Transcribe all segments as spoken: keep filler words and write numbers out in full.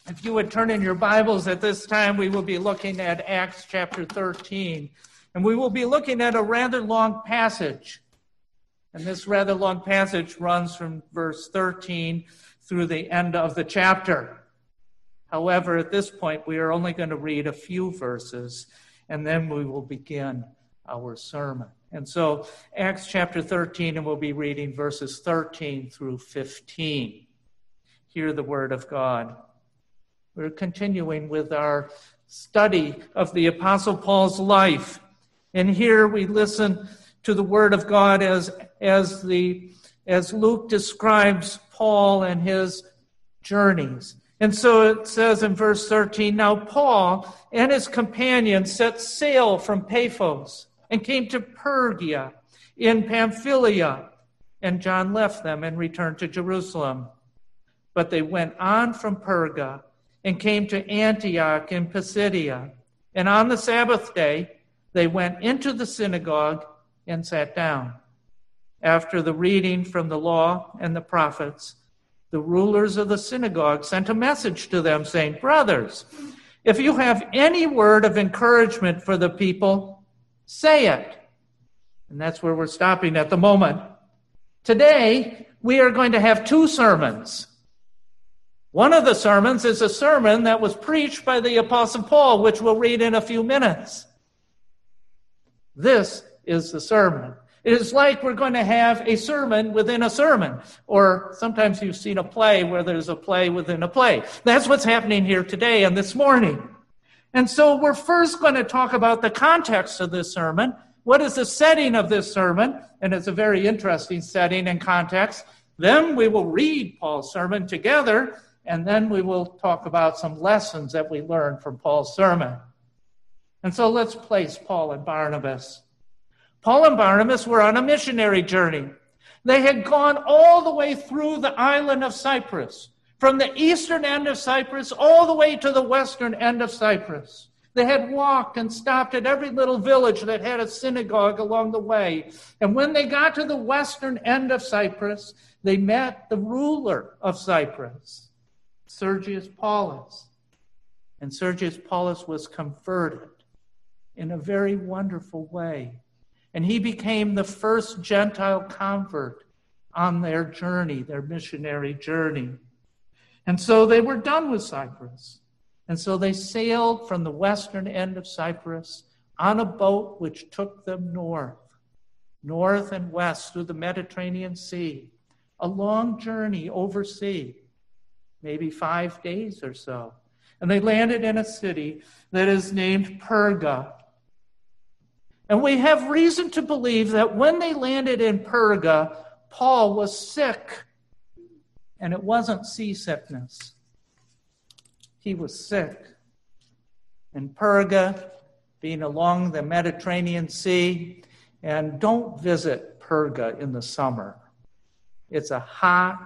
If you would turn in your Bibles at this time, we will be looking at Acts chapter thirteen. And we will be looking at a rather long passage. And this rather long passage runs from verse thirteen through the end of the chapter. However, at this point, we are only going to read a few verses, and then we will begin our sermon. And so, Acts chapter thirteen, and we'll be reading verses thirteen through fifteen. Hear the word of God. We're continuing with our study of the Apostle Paul's life. And here we listen to the word of God as, as, the, as Luke describes Paul and his journeys. And so it says in verse thirteen, "Now Paul and his companions set sail from Paphos and came to Perga in Pamphylia, and John left them and returned to Jerusalem. But they went on from Perga and came to Antioch in Pisidia. And on the Sabbath day, they went into the synagogue and sat down. After the reading from the law and the prophets, the rulers of the synagogue sent a message to them saying, 'Brothers, if you have any word of encouragement for the people, say it.'" And that's where we're stopping at the moment. Today, we are going to have two sermons. One of the sermons is a sermon that was preached by the Apostle Paul, which we'll read in a few minutes. This is the sermon. It is like we're going to have a sermon within a sermon. Or sometimes you've seen a play where there's a play within a play. That's what's happening here today and this morning. And so we're first going to talk about the context of this sermon. What is the setting of this sermon? And it's a very interesting setting and context. Then we will read Paul's sermon together, and then we will talk about some lessons that we learned from Paul's sermon. And so let's place Paul and Barnabas. Paul and Barnabas were on a missionary journey. They had gone all the way through the island of Cyprus, from the eastern end of Cyprus all the way to the western end of Cyprus. They had walked and stopped at every little village that had a synagogue along the way. And when they got to the western end of Cyprus, they met the ruler of Cyprus, Sergius Paulus. And Sergius Paulus was converted in a very wonderful way. And he became the first Gentile convert on their journey, their missionary journey. And so they were done with Cyprus. And so they sailed from the western end of Cyprus on a boat which took them north, north and west through the Mediterranean Sea, a long journey over sea, maybe five days or so. And they landed in a city that is named Perga. And we have reason to believe that when they landed in Perga, Paul was sick. And it wasn't seasickness. He was sick. And Perga, being along the Mediterranean Sea, and don't visit Perga in the summer. It's a hot,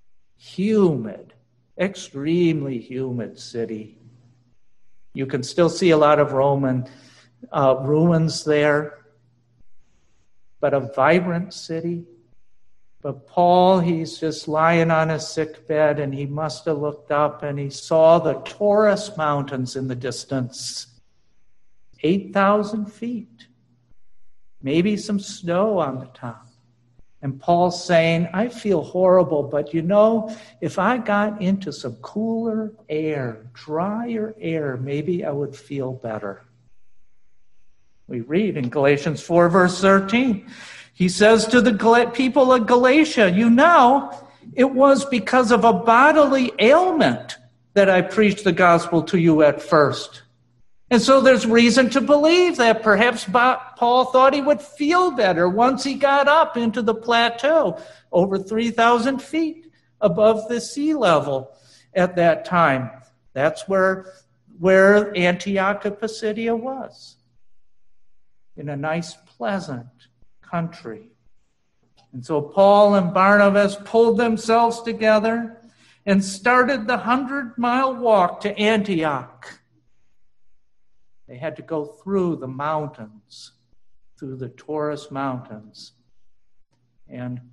humid, extremely humid city. You can still see a lot of Roman uh, ruins there, but a vibrant city. But Paul, he's just lying on his sick bed, and he must have looked up, and he saw the Taurus Mountains in the distance, eight thousand feet, maybe some snow on the top. And Paul's saying, "I feel horrible, but you know, if I got into some cooler air, drier air, maybe I would feel better." We read in Galatians four, verse thirteen, he says to the people of Galatia, "You know, it was because of a bodily ailment that I preached the gospel to you at first." And so there's reason to believe that perhaps Paul thought he would feel better once he got up into the plateau, over three thousand feet above the sea level at that time. That's where, where Antioch of Pisidia was, in a nice, pleasant country. And so Paul and Barnabas pulled themselves together and started the hundred-mile walk to Antioch. They had to go through the mountains, through the Taurus Mountains. And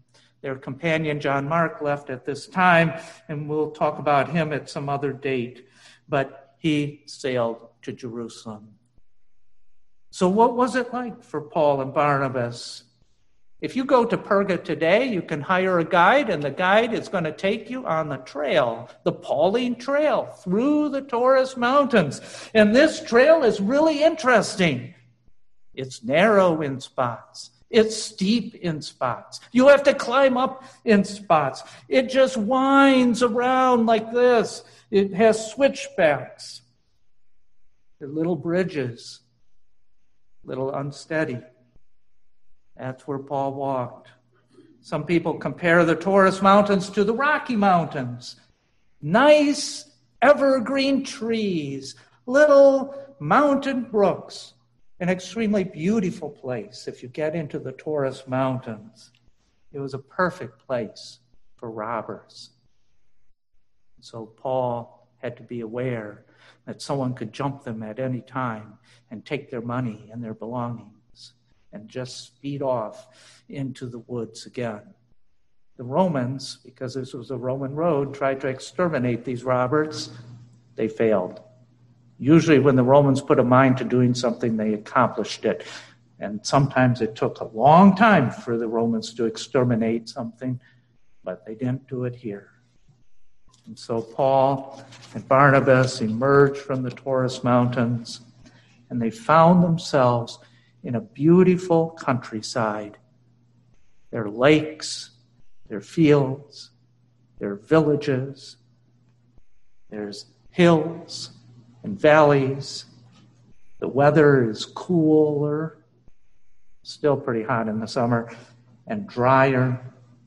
Their companion, John Mark, left at this time, and we'll talk about him at some other date. But he sailed to Jerusalem. So what was it like for Paul and Barnabas? If you go to Perga today, you can hire a guide, and the guide is going to take you on the trail, the Pauline Trail, through the Taurus Mountains. And this trail is really interesting. It's narrow in spots. It's steep in spots. You have to climb up in spots. It just winds around like this. It has switchbacks. They're little bridges, little unsteady. That's where Paul walked. Some people compare the Taurus Mountains to the Rocky Mountains. Nice evergreen trees, little mountain brooks. An extremely beautiful place if you get into the Taurus Mountains. It was a perfect place for robbers. So Paul had to be aware that someone could jump them at any time and take their money and their belongings and just speed off into the woods again. The Romans, because this was a Roman road, tried to exterminate these robbers. They failed. Usually when the Romans put a mind to doing something, they accomplished it. And sometimes it took a long time for the Romans to exterminate something, but they didn't do it here. And so Paul and Barnabas emerged from the Taurus Mountains, and they found themselves in a beautiful countryside. There are lakes, there are fields, there are villages, there's hills and valleys. The weather is cooler, still pretty hot in the summer, and drier.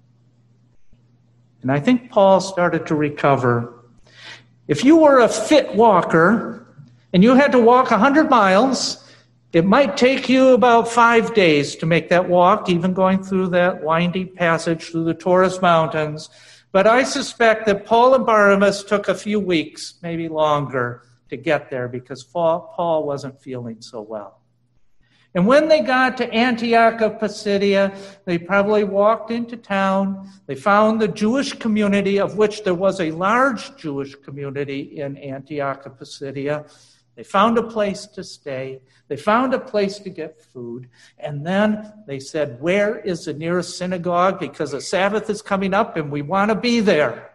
And I think Paul started to recover. If you were a fit walker and you had to walk one hundred miles, it might take you about five days to make that walk, even going through that windy passage through the Taurus Mountains. But I suspect that Paul and Barnabas took a few weeks, maybe longer, to get there because Paul wasn't feeling so well. And when they got to Antioch of Pisidia, they probably walked into town. They found the Jewish community, of which there was a large Jewish community in Antioch of Pisidia. They found a place to stay. They found a place to get food. And then they said, where is the nearest synagogue? Because the Sabbath is coming up and we want to be there.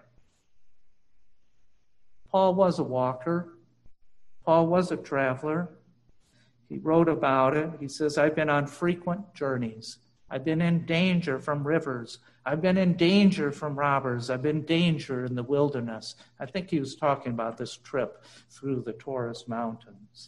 Paul was a walker. Paul was a traveler. He wrote about it. He says, I've been on frequent journeys. I've been in danger from rivers. I've been in danger from robbers. I've been in danger in the wilderness. I think he was talking about this trip through the Taurus Mountains.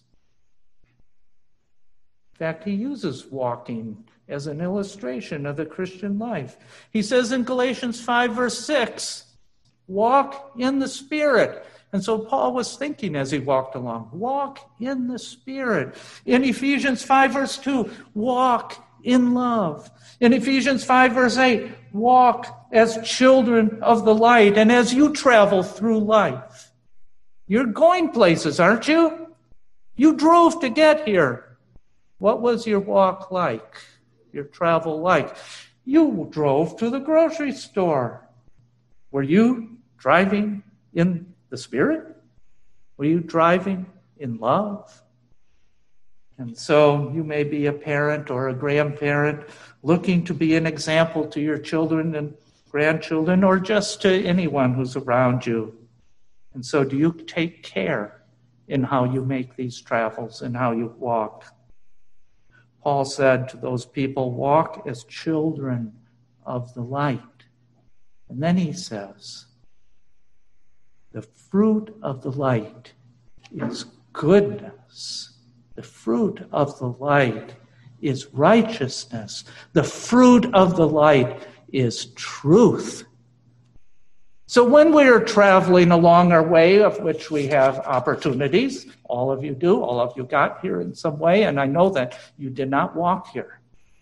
In fact, he uses walking as an illustration of the Christian life. He says in Galatians five, verse six, walk in the Spirit. And so Paul was thinking as he walked along, walk in the Spirit. In Ephesians five, verse two, walk in love. In Ephesians five, verse eight, walk as children of the light. And as you travel through life, you're going places, aren't you? You drove to get here. What was your walk like? Your travel like? You drove to the grocery store. Were you driving in the Spirit? Were you driving in love? And so you may be a parent or a grandparent looking to be an example to your children and grandchildren or just to anyone who's around you. And so do you take care in how you make these travels and how you walk? Paul said to those people, walk as children of the light. And then he says, the fruit of the light is goodness. The fruit of the light is righteousness. The fruit of the light is truth. So when we are traveling along our way, of which we have opportunities, all of you do, all of you got here in some way, and I know that you did not walk here.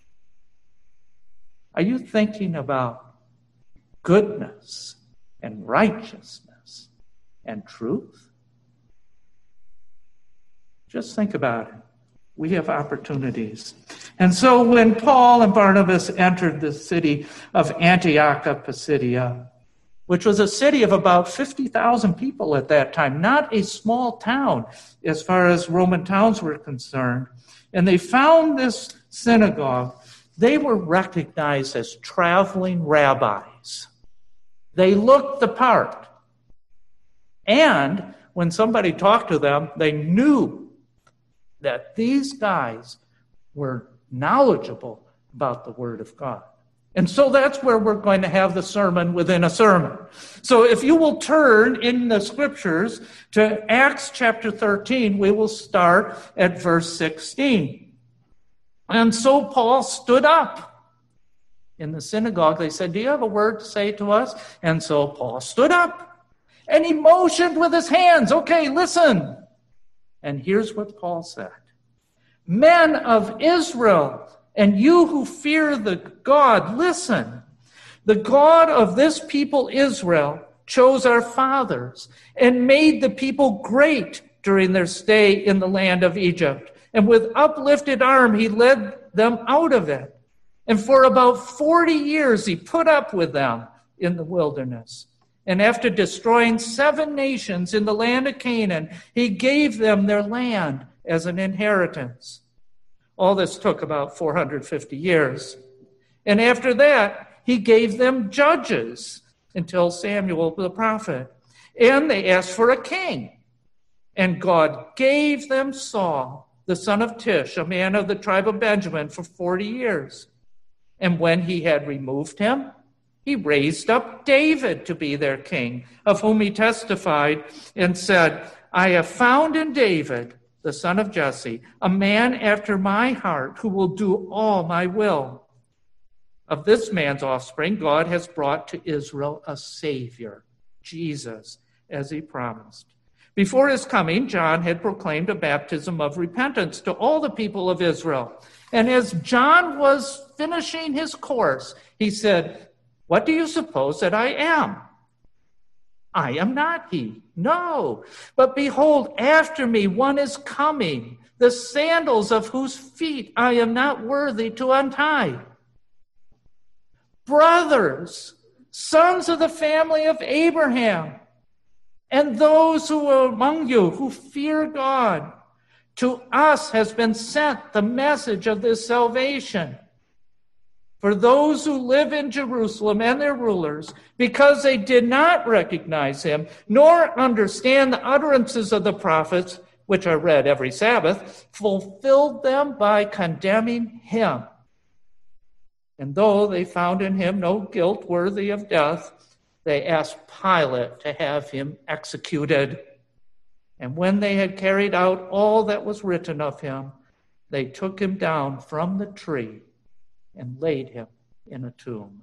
Are you thinking about goodness and righteousness and truth? Just think about it. We have opportunities. And so when Paul and Barnabas entered the city of Antioch of Pisidia, which was a city of about fifty thousand people at that time, not a small town as far as Roman towns were concerned, and they found this synagogue, they were recognized as traveling rabbis. They looked the part. And when somebody talked to them, they knew that these guys were knowledgeable about the Word of God. And so that's where we're going to have the sermon within a sermon. So if you will turn in the scriptures to Acts chapter thirteen, we will start at verse sixteen. And so Paul stood up in the synagogue. They said, "Do you have a word to say to us?" And so Paul stood up and he motioned with his hands. Okay, listen. And here's what Paul said. "Men of Israel, and you who fear the God, listen. The God of this people Israel chose our fathers and made the people great during their stay in the land of Egypt. And with uplifted arm, he led them out of it. And for about forty years, he put up with them in the wilderness. And after destroying seven nations in the land of Canaan, he gave them their land as an inheritance." All this took about four hundred fifty years. And after that, he gave them judges until Samuel the prophet. And they asked for a king. And God gave them Saul, the son of Tish, a man of the tribe of Benjamin, for forty years. And when he had removed him, he raised up David to be their king, of whom he testified and said, "I have found in David, the son of Jesse, a man after my heart who will do all my will." Of this man's offspring, God has brought to Israel a Savior, Jesus, as he promised. Before his coming, John had proclaimed a baptism of repentance to all the people of Israel. And as John was finishing his course, he said, "What do you suppose that I am? I am not he. No, but behold, after me one is coming, the sandals of whose feet I am not worthy to untie. Brothers, sons of the family of Abraham, and those who are among you who fear God, to us has been sent the message of this salvation. For those who live in Jerusalem and their rulers, because they did not recognize him, nor understand the utterances of the prophets, which are read every Sabbath, fulfilled them by condemning him. And though they found in him no guilt worthy of death, they asked Pilate to have him executed. And when they had carried out all that was written of him, they took him down from the tree and laid him in a tomb.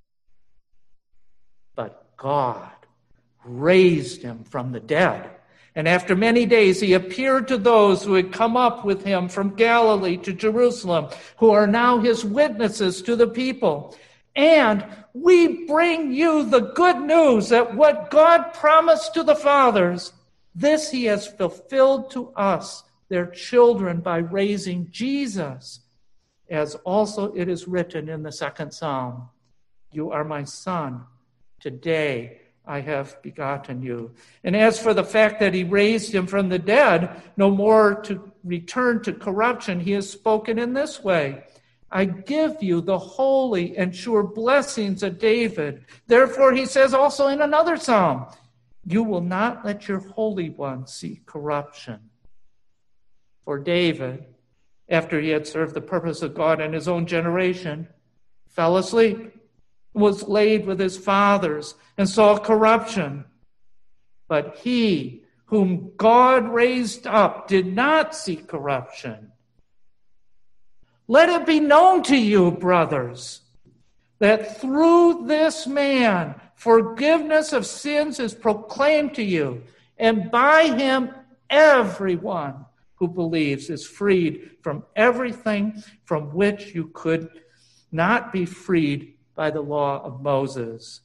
But God raised him from the dead. And after many days, he appeared to those who had come up with him from Galilee to Jerusalem, who are now his witnesses to the people. And we bring you the good news that what God promised to the fathers, this he has fulfilled to us, their children, by raising Jesus. As also it is written in the second Psalm, "You are my son. Today I have begotten you." And as for the fact that he raised him from the dead, no more to return to corruption, he has spoken in this way, "I give you the holy and sure blessings of David." Therefore, he says also in another psalm, "You will not let your Holy One see corruption." For David, after he had served the purpose of God in his own generation, fell asleep, was laid with his fathers, and saw corruption. But he, whom God raised up, did not see corruption. Let it be known to you, brothers, that through this man forgiveness of sins is proclaimed to you, and by him everyone who believes is freed from everything from which you could not be freed by the law of Moses.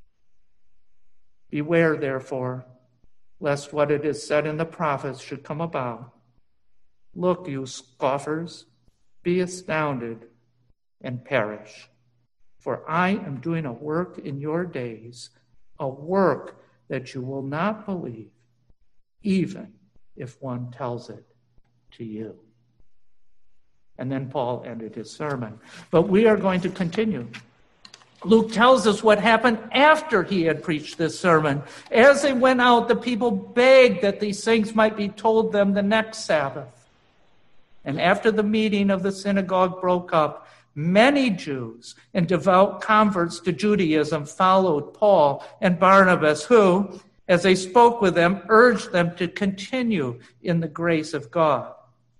Beware, therefore, lest what it is said in the prophets should come about. Look, you scoffers, be astounded and perish. For I am doing a work in your days, a work that you will not believe, even if one tells it to you. And then Paul ended his sermon. But we are going to continue. Luke tells us what happened after he had preached this sermon. As they went out, the people begged that these things might be told them the next Sabbath. And after the meeting of the synagogue broke up, many Jews and devout converts to Judaism followed Paul and Barnabas, who, as they spoke with them, urged them to continue in the grace of God.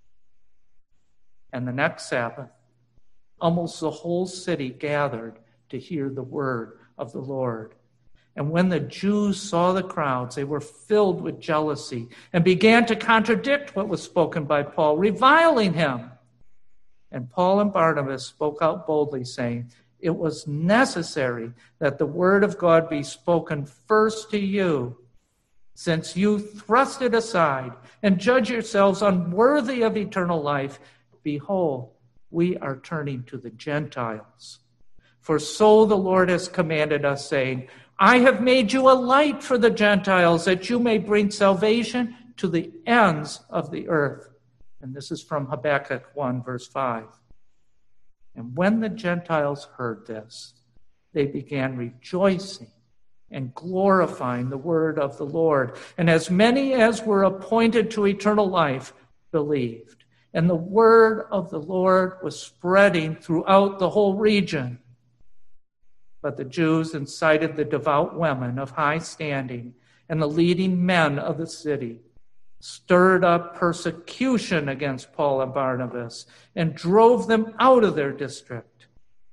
And the next Sabbath, almost the whole city gathered to hear the word of the Lord. And when the Jews saw the crowds, they were filled with jealousy and began to contradict what was spoken by Paul, reviling him. And Paul and Barnabas spoke out boldly, saying, it was necessary that the word of God be spoken first to you, since you thrust it aside and judge yourselves unworthy of eternal life. Behold, we are turning to the Gentiles. For so the Lord has commanded us, saying, I have made you a light for the Gentiles, that you may bring salvation to the ends of the earth. And this is from Habakkuk one, verse five. And when the Gentiles heard this, they began rejoicing and glorifying the word of the Lord. And as many as were appointed to eternal life believed. And the word of the Lord was spreading throughout the whole region. But the Jews incited the devout women of high standing and the leading men of the city, stirred up persecution against Paul and Barnabas, and drove them out of their district.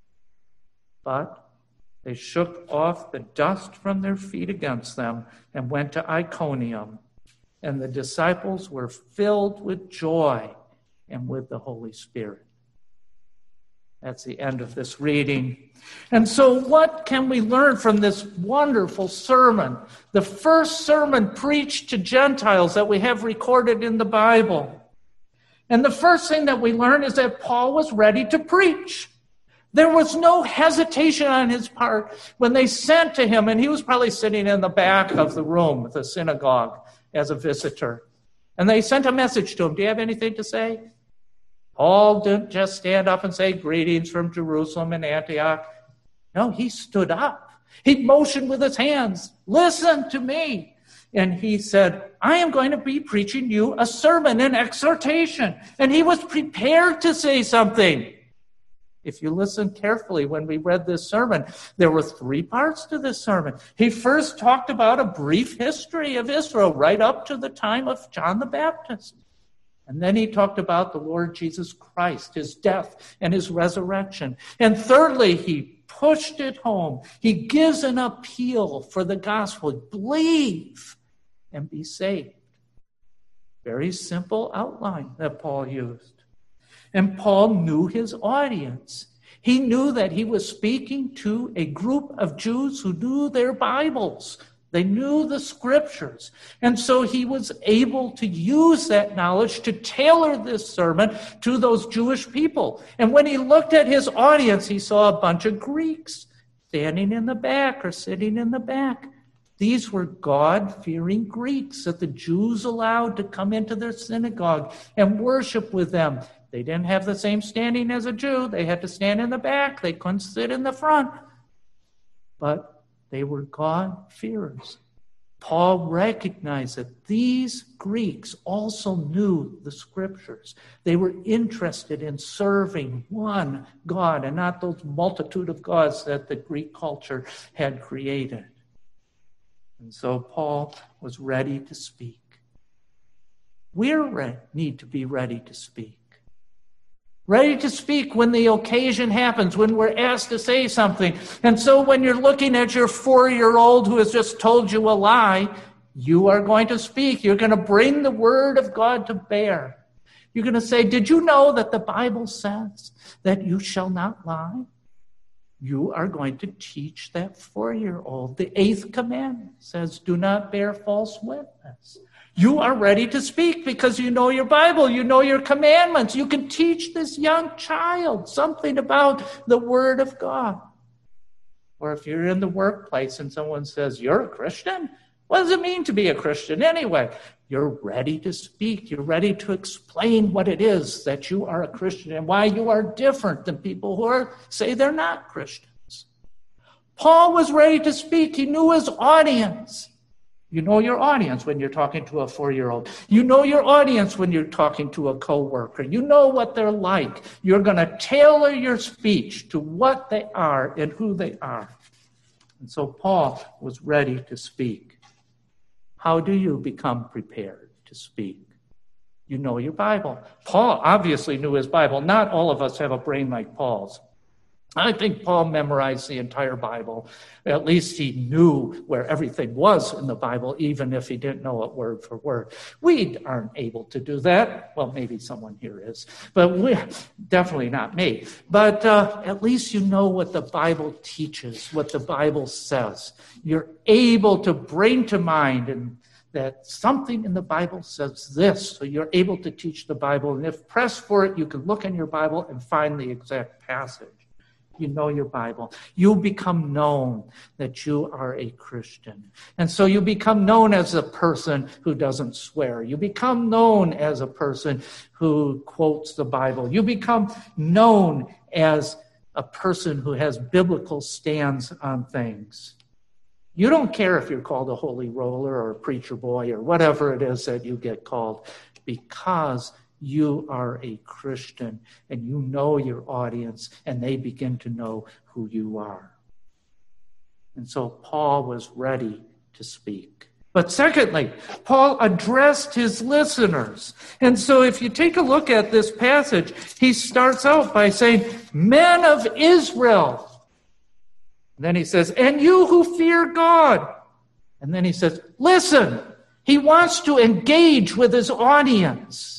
But they shook off the dust from their feet against them and went to Iconium. And the disciples were filled with joy and with the Holy Spirit. That's the end of this reading. And so what can we learn from this wonderful sermon? The first sermon preached to Gentiles that we have recorded in the Bible. And the first thing that we learn is that Paul was ready to preach. There was no hesitation on his part when they sent to him, and he was probably sitting in the back of the room, the synagogue, as a visitor. And they sent a message to him. Do you have anything to say? Paul didn't just stand up and say, greetings from Jerusalem and Antioch. No, he stood up. He motioned with his hands, listen to me. And he said, I am going to be preaching you a sermon, an exhortation. And he was prepared to say something. If you listen carefully when we read this sermon, there were three parts to this sermon. He first talked about a brief history of Israel right up to the time of John the Baptist. And then he talked about the Lord Jesus Christ, his death and his resurrection. And thirdly, he pushed it home. He gives an appeal for the gospel. Believe and be saved. Very simple outline that Paul used. And Paul knew his audience. He knew that he was speaking to a group of Jews who knew their Bibles. They knew the scriptures. And so he was able to use that knowledge to tailor this sermon to those Jewish people. And when he looked at his audience, he saw a bunch of Greeks standing in the back or sitting in the back. These were God-fearing Greeks that the Jews allowed to come into their synagogue and worship with them. They didn't have the same standing as a Jew. They had to stand in the back. They couldn't sit in the front. But they were God-fearers. Paul recognized that these Greeks also knew the scriptures. They were interested in serving one God and not those multitude of gods that the Greek culture had created. And so Paul was ready to speak. We re- need to be ready to speak. Ready to speak when the occasion happens, when we're asked to say something. And so when you're looking at your four-year-old who has just told you a lie, you are going to speak. You're going to bring the word of God to bear. You're going to say, did you know that the Bible says that you shall not lie? You are going to teach that four-year-old. The eighth commandment says, do not bear false witness. You are ready to speak because you know your Bible, you know your commandments. You can teach this young child something about the Word of God. Or if you're in the workplace and someone says, you're a Christian? What does it mean to be a Christian anyway? You're ready to speak. You're ready to explain what it is that you are a Christian and why you are different than people who are, say they're not Christians. Paul was ready to speak. He knew his audience. You know your audience when you're talking to a four-year-old. You know your audience when you're talking to a coworker. You know what they're like. You're going to tailor your speech to what they are and who they are. And so Paul was ready to speak. How do you become prepared to speak? You know your Bible. Paul obviously knew his Bible. Not all of us have a brain like Paul's. I think Paul memorized the entire Bible. At least he knew where everything was in the Bible, even if he didn't know it word for word. We aren't able to do that. Well, maybe someone here is, but we're definitely not me. But uh, at least you know what the Bible teaches, what the Bible says. You're able to bring to mind and that something in the Bible says this, so you're able to teach the Bible. And if pressed for it, you can look in your Bible and find the exact passage. You know your Bible. You become known that you are a Christian. And so you become known as a person who doesn't swear. You become known as a person who quotes the Bible. You become known as a person who has biblical stands on things. You don't care if you're called a holy roller or a preacher boy or whatever it is that you get called, because you are a Christian and you know your audience and they begin to know who you are. And so Paul was ready to speak. But secondly, Paul addressed his listeners. And so if you take a look at this passage, he starts out by saying, men of Israel. And then he says, and you who fear God. And then he says, listen. He wants to engage with his audience.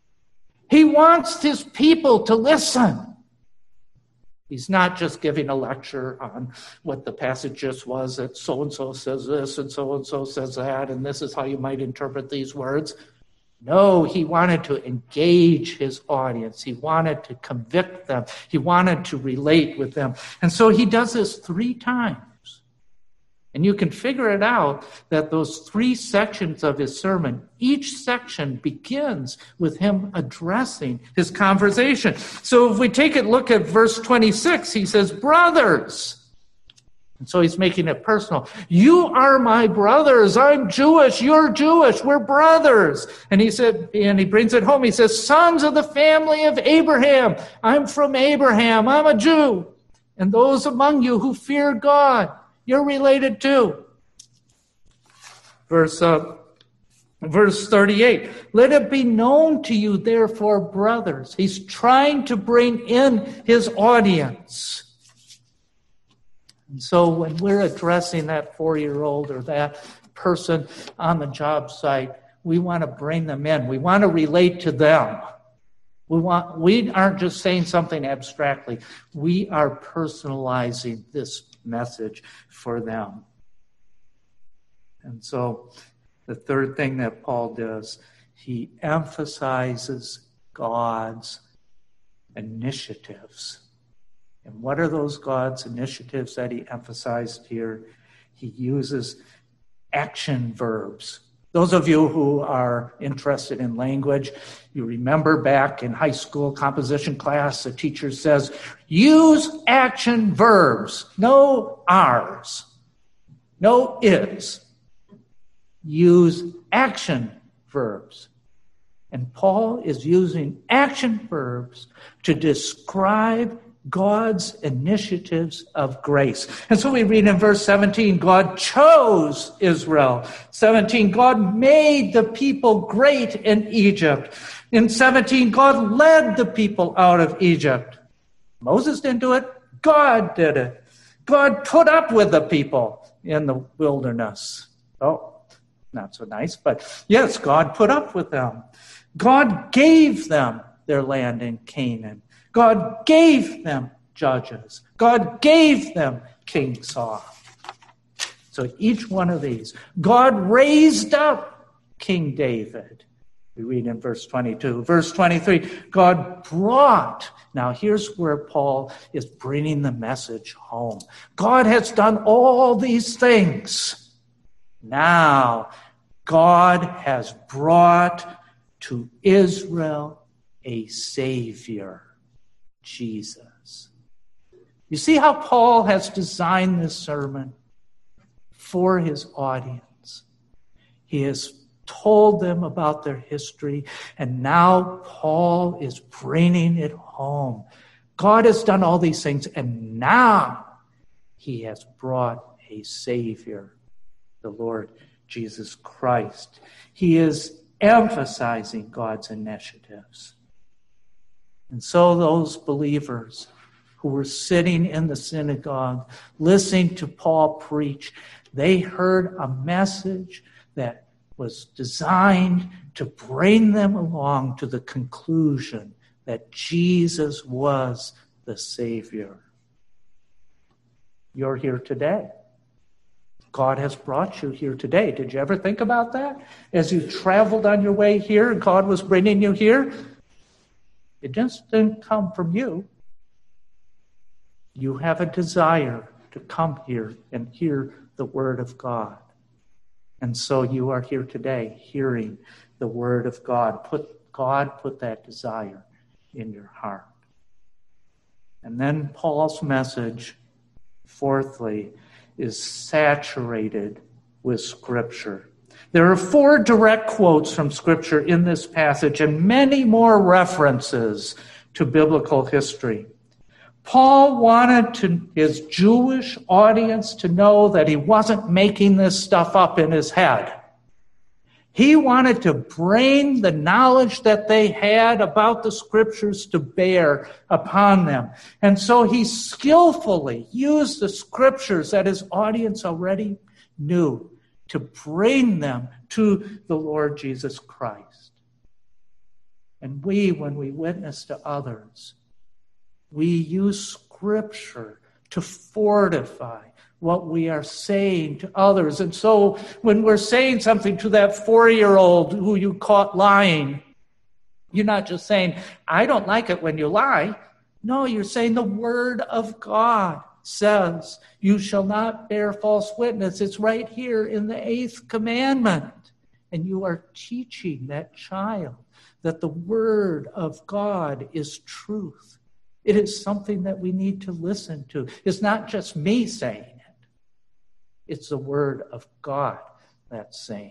He wants his people to listen. He's not just giving a lecture on what the passage just was, that so-and-so says this and so-and-so says that, and this is how you might interpret these words. No, he wanted to engage his audience. He wanted to convict them. He wanted to relate with them. And so he does this three times. And you can figure it out that those three sections of his sermon, each section begins with him addressing his conversation. So if we take a look at verse twenty-six, he says, brothers. And so he's making it personal. You are my brothers. I'm Jewish. You're Jewish. We're brothers. And he said, and he brings it home. He says, sons of the family of Abraham. I'm from Abraham. I'm a Jew. And those among you who fear God, you're related too. Verse, uh, verse thirty-eight. Let it be known to you, therefore, brothers. He's trying to bring in his audience. And so when we're addressing that four-year-old or that person on the job site, we want to bring them in. We want to relate to them. We want, we aren't just saying something abstractly. We are personalizing this message for them. And so the third thing that Paul does, he emphasizes God's initiatives. And what are those God's initiatives that he emphasized here? He uses action verbs. Those of you who are interested in language, you remember back in high school composition class, the teacher says, use action verbs, no ares, no is. Use action verbs. And Paul is using action verbs to describe God's initiatives of grace. And so we read in verse seventeen, God chose Israel. seventeen, God made the people great in Egypt. In seventeen, God led the people out of Egypt. Moses didn't do it. God did it. God put up with the people in the wilderness. Oh, not so nice, but yes, God put up with them. God gave them their land in Canaan. God gave them judges. God gave them King Saul. So each one of these, God raised up King David. We read in verse twenty-two. Verse twenty-three, God brought. Now here's where Paul is bringing the message home. God has done all these things. Now God has brought to Israel a Savior, Jesus. You see how Paul has designed this sermon for his audience. He has told them about their history, and now Paul is bringing it home. God has done all these things, and now he has brought a Savior, the Lord Jesus Christ. He is emphasizing God's initiatives. And so those believers who were sitting in the synagogue listening to Paul preach, they heard a message that was designed to bring them along to the conclusion that Jesus was the Savior. You're here today. God has brought you here today. Did you ever think about that? As you traveled on your way here, God was bringing you here. It just didn't come from you. You have a desire to come here and hear the Word of God. And so you are here today hearing the Word of God. Put God put that desire in your heart. And then Paul's message, fourthly, is saturated with Scripture. There are four direct quotes from Scripture in this passage and many more references to biblical history. Paul wanted to, his Jewish audience to know that he wasn't making this stuff up in his head. He wanted to bring the knowledge that they had about the Scriptures to bear upon them. And so he skillfully used the Scriptures that his audience already knew to bring them to the Lord Jesus Christ. And we, when we witness to others, we use Scripture to fortify what we are saying to others. And so when we're saying something to that four-year-old who you caught lying, you're not just saying, I don't like it when you lie. No, you're saying the Word of God says, you shall not bear false witness. It's right here in the eighth commandment. And you are teaching that child that the Word of God is truth. It is something that we need to listen to. It's not just me saying it. It's the Word of God that's saying it.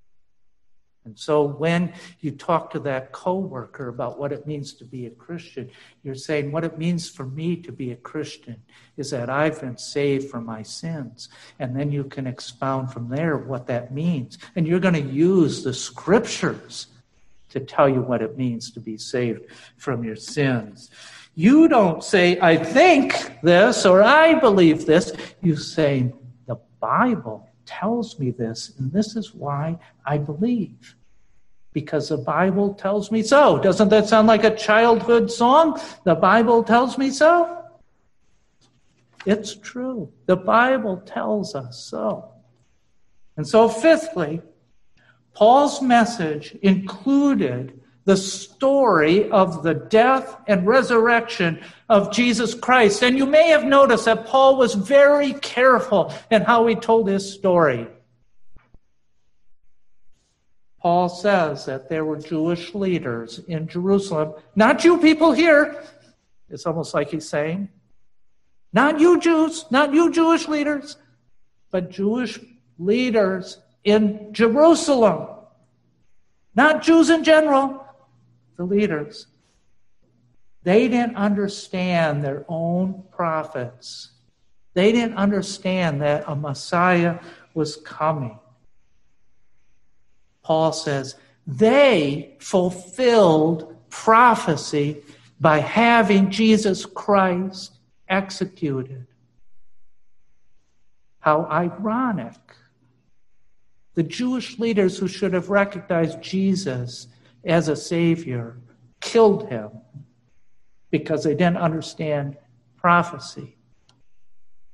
And so when you talk to that coworker about what it means to be a Christian, you're saying what it means for me to be a Christian is that I've been saved from my sins. And then you can expound from there what that means. And you're going to use the Scriptures to tell you what it means to be saved from your sins. You don't say, I think this or I believe this. You say, the Bible tells me this, and this is why I believe. Because the Bible tells me so. Doesn't that sound like a childhood song? The Bible tells me so. It's true. The Bible tells us so. And so fifthly, Paul's message included the story of the death and resurrection of Jesus Christ. And you may have noticed that Paul was very careful in how he told his story. Paul says that there were Jewish leaders in Jerusalem, not you people here. It's almost like he's saying, not you Jews, not you Jewish leaders, but Jewish leaders in Jerusalem. Not Jews in general, the leaders. They didn't understand their own prophets. They didn't understand that a Messiah was coming. Paul says they fulfilled prophecy by having Jesus Christ executed. How ironic. The Jewish leaders who should have recognized Jesus as a Savior killed him because they didn't understand prophecy.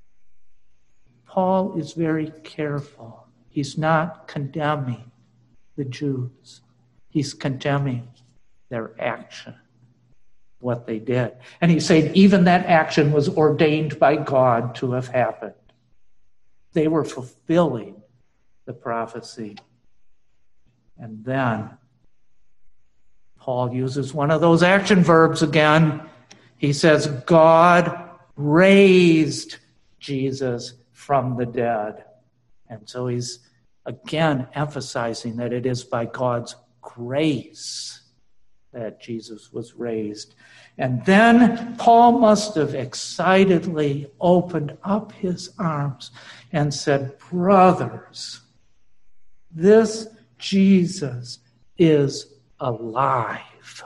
Paul is very careful. He's not condemning. the Jews. He's condemning their action, what they did. And he's saying even that action was ordained by God to have happened. They were fulfilling the prophecy. And then Paul uses one of those action verbs again. He says, God raised Jesus from the dead. And so he's again emphasizing that it is by God's grace that Jesus was raised. And then Paul must have excitedly opened up his arms and said, brothers, this Jesus is alive.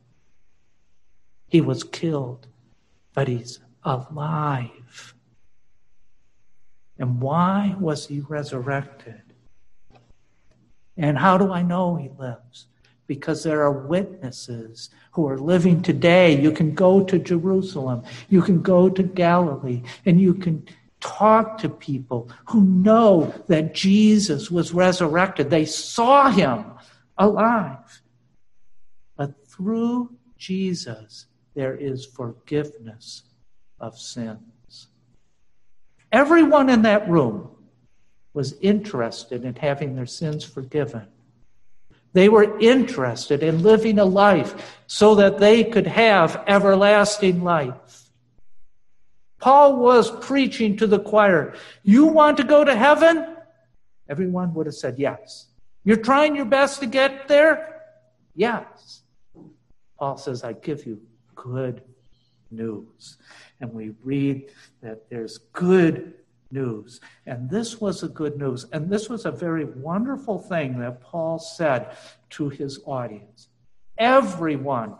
He was killed, but he's alive. And why was he resurrected? And how do I know he lives? Because there are witnesses who are living today. You can go to Jerusalem, you can go to Galilee, and you can talk to people who know that Jesus was resurrected. They saw him alive. But through Jesus, there is forgiveness of sins. Everyone in that room was interested in having their sins forgiven. They were interested in living a life so that they could have everlasting life. Paul was preaching to the choir, you want to go to heaven? Everyone would have said yes. You're trying your best to get there? Yes. Paul says, I give you good news. And we read that there's good news. And this was a good news. And this was a very wonderful thing that Paul said to his audience. Everyone.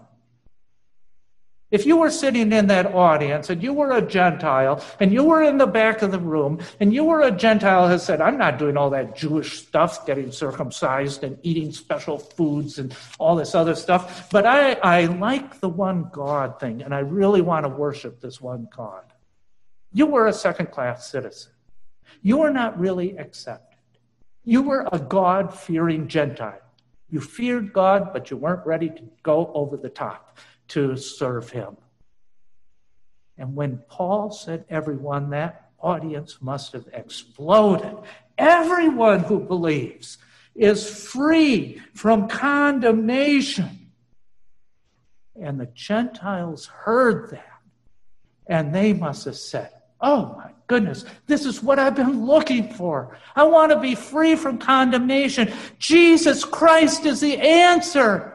If you were sitting in that audience and you were a Gentile and you were in the back of the room and you were a Gentile who said, I'm not doing all that Jewish stuff, getting circumcised and eating special foods and all this other stuff, but I, I like the one God thing and I really want to worship this one God. You were a second-class citizen. You were not really accepted. You were a God-fearing Gentile. You feared God, but you weren't ready to go over the top to serve him. And when Paul said everyone, that audience must have exploded. Everyone who believes is free from condemnation. And the Gentiles heard that, and they must have said, oh my goodness, this is what I've been looking for. I want to be free from condemnation. Jesus Christ is the answer.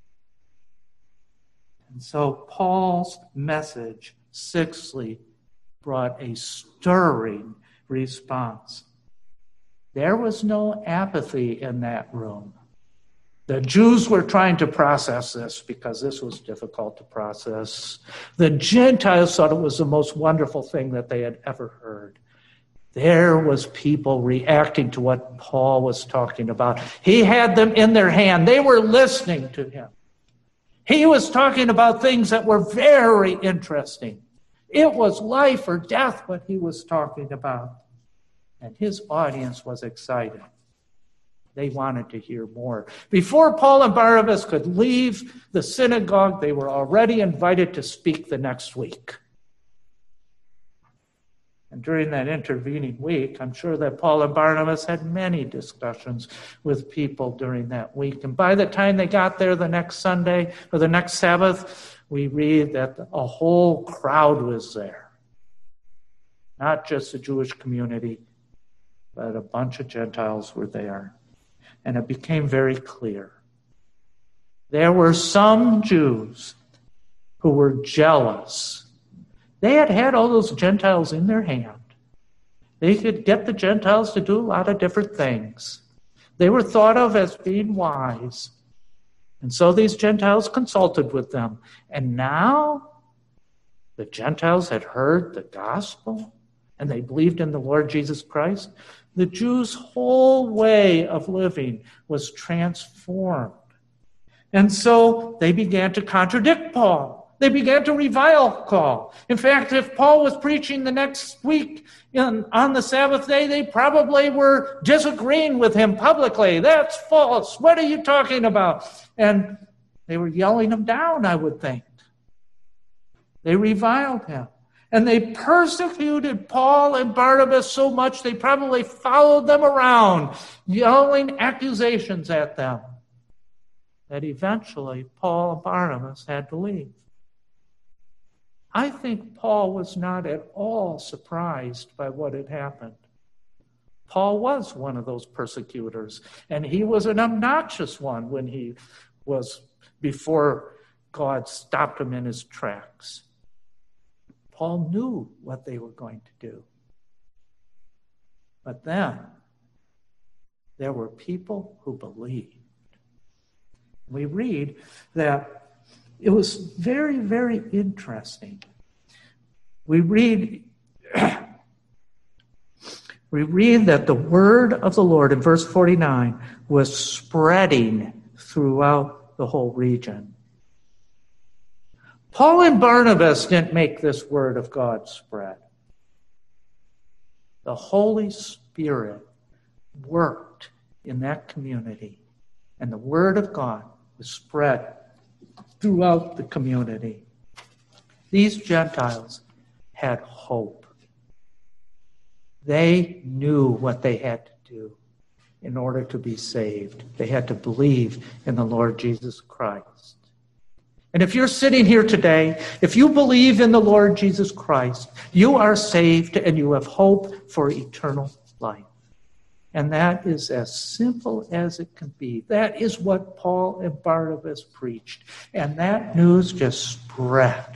And so Paul's message, sixthly, brought a stirring response. There was no apathy in that room. The Jews were trying to process this because this was difficult to process. The Gentiles thought it was the most wonderful thing that they had ever heard. There was people reacting to what Paul was talking about. He had them in their hand. They were listening to him. He was talking about things that were very interesting. It was life or death what he was talking about. And his audience was excited. They wanted to hear more. Before Paul and Barnabas could leave the synagogue, they were already invited to speak the next week. And during that intervening week, I'm sure that Paul and Barnabas had many discussions with people during that week. And by the time they got there the next Sunday or the next Sabbath, we read that a whole crowd was there. Not just the Jewish community, but a bunch of Gentiles were there. And it became very clear. There were some Jews who were jealous. They had had all those Gentiles in their hand. They could get the Gentiles to do a lot of different things. They were thought of as being wise. And so these Gentiles consulted with them. And now the Gentiles had heard the gospel and they believed in the Lord Jesus Christ. The Jews' whole way of living was transformed. And so they began to contradict Paul. They began to revile Paul. In fact, if Paul was preaching the next week in, on the Sabbath day, they probably were disagreeing with him publicly. That's false. What are you talking about? And they were yelling him down, I would think. They reviled him. And they persecuted Paul and Barnabas so much they probably followed them around, yelling accusations at them, that eventually Paul and Barnabas had to leave. I think Paul was not at all surprised by what had happened. Paul was one of those persecutors, and he was an obnoxious one when he was before God stopped him in his tracks. Paul knew what they were going to do. But then there were people who believed. We read that it was very, very interesting. We read, we read that the word of the Lord in verse forty-nine was spreading throughout the whole region. Paul and Barnabas didn't make this word of God spread. The Holy Spirit worked in that community, and the word of God was spread throughout the community. These Gentiles had hope. They knew what they had to do in order to be saved. They had to believe in the Lord Jesus Christ. And if you're sitting here today, if you believe in the Lord Jesus Christ, you are saved and you have hope for eternal life. And that is as simple as it can be. That is what Paul and Barnabas preached. And that news just spread.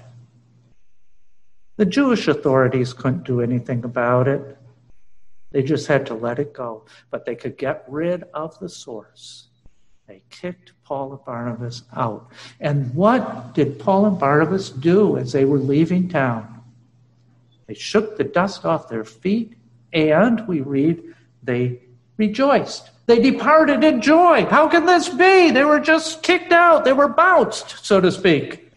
The Jewish authorities couldn't do anything about it. They just had to let it go. But they could get rid of the source. They kicked Paul and Barnabas out. And what did Paul and Barnabas do as they were leaving town? They shook the dust off their feet, and we read, they rejoiced. They departed in joy. How can this be? They were just kicked out. They were bounced, so to speak.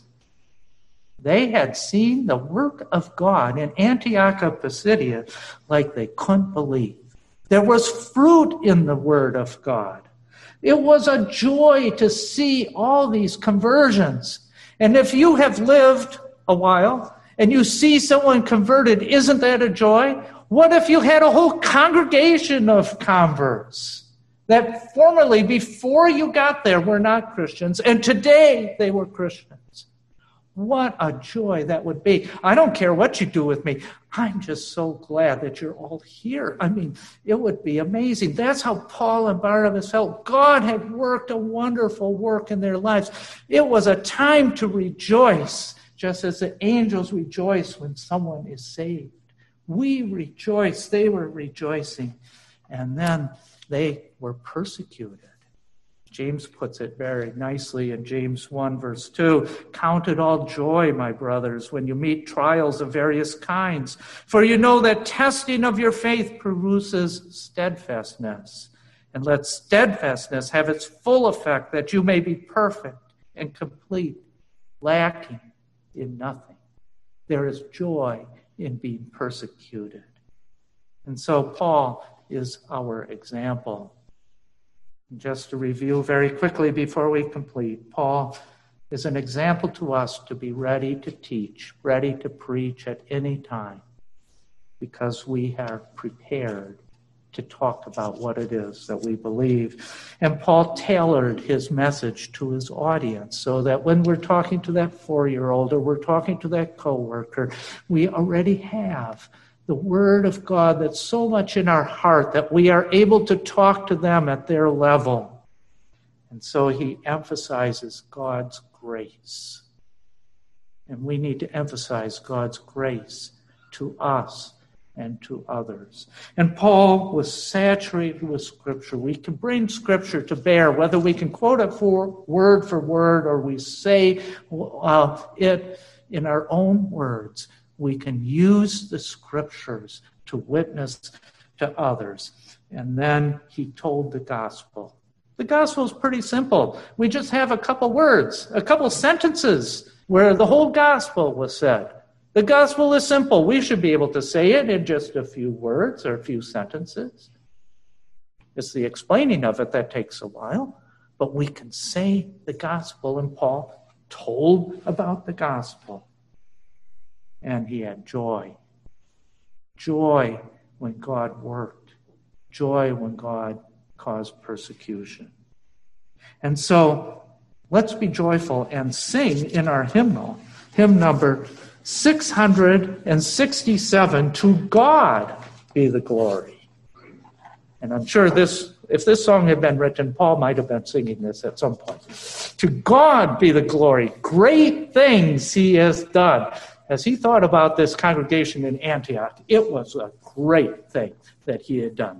They had seen the work of God in Antioch of Pisidia like they couldn't believe. There was fruit in the word of God. It was a joy to see all these conversions. And if you have lived a while and you see someone converted, isn't that a joy? What if you had a whole congregation of converts that formerly, before you got there, were not Christians, and today they were Christians? What a joy that would be. I don't care what you do with me. I'm just so glad that you're all here. I mean, it would be amazing. That's how Paul and Barnabas felt. God had worked a wonderful work in their lives. It was a time to rejoice, just as the angels rejoice when someone is saved. We rejoice. They were rejoicing. And then they were persecuted. James puts it very nicely in James one, verse two. Count it all joy, my brothers, when you meet trials of various kinds. For you know that testing of your faith produces steadfastness. And let steadfastness have its full effect, that you may be perfect and complete, lacking in nothing. There is joy in being persecuted. And so Paul is our example. Just to review very quickly before we complete, Paul is an example to us to be ready to teach, ready to preach at any time, because we are prepared to talk about what it is that we believe. And Paul tailored his message to his audience so that when we're talking to that four-year-old or we're talking to that coworker, we already have the word of God that's so much in our heart that we are able to talk to them at their level. And so he emphasizes God's grace. And we need to emphasize God's grace to us and to others. And Paul was saturated with Scripture. We can bring Scripture to bear, whether we can quote it for word for word or we say uh, it in our own words. We can use the Scriptures to witness to others. And then he told the gospel. The gospel is pretty simple. We just have a couple words, a couple sentences. where the whole gospel was said. The gospel is simple. We should be able to say it in just a few words or a few sentences. It's the explaining of it that takes a while, but we can say the gospel, and Paul told about the gospel. And he had joy. Joy when God worked. Joy when God caused persecution. And so, let's be joyful and sing in our hymnal, hymn number six hundred sixty-seven, To God Be the Glory. And I'm sure this, if this song had been written, Paul might have been singing this at some point. To God be the glory. Great things he has done. As he thought about this congregation in Antioch, it was a great thing that he had done.